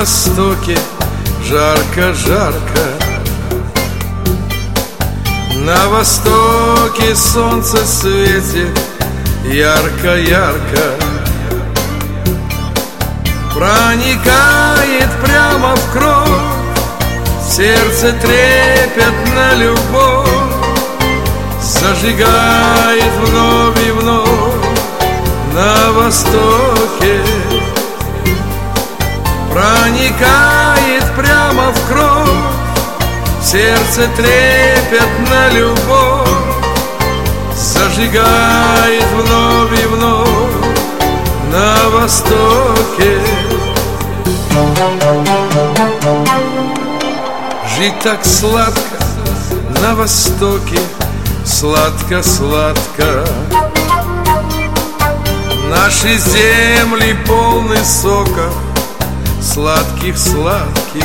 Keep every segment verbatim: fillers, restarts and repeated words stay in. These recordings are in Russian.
востоке жарко-жарко, на востоке солнце светит ярко-ярко, проникает прямо в кровь, сердце трепетно любовь, зажигает вновь и вновь на востоке. Проникает прямо в кровь, сердце трепетно любовь, зажигает вновь и вновь на востоке. Жить так сладко на востоке, сладко-сладко. Наши земли полны сока, сладких-сладких.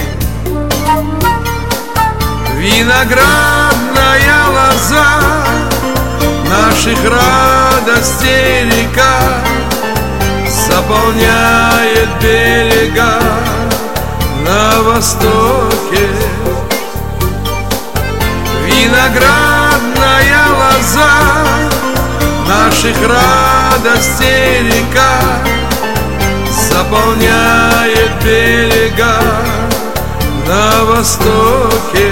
Виноградная лоза, наших радостей река, заполняет берега на востоке. Виноградная лоза, наших радостей река, заполняет берега на востоке.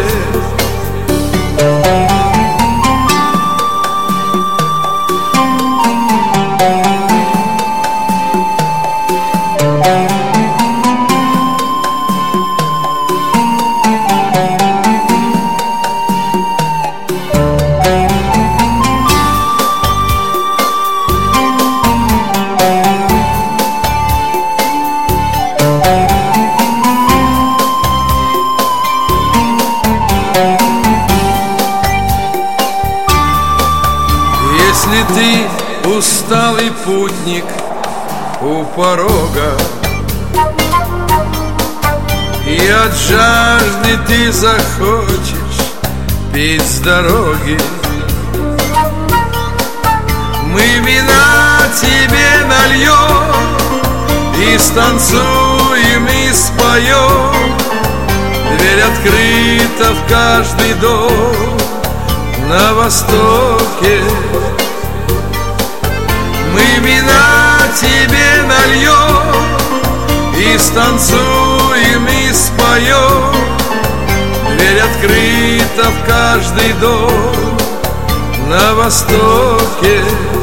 Если ты усталый путник у порога, и от жажды ты захочешь пить с дороги, мы вина тебе нальем и станцуем и споем. Дверь открыта в каждый дом на востоке. Мы вина тебе нальем и станцуем и споем. Дверь открыта в каждый дом на востоке.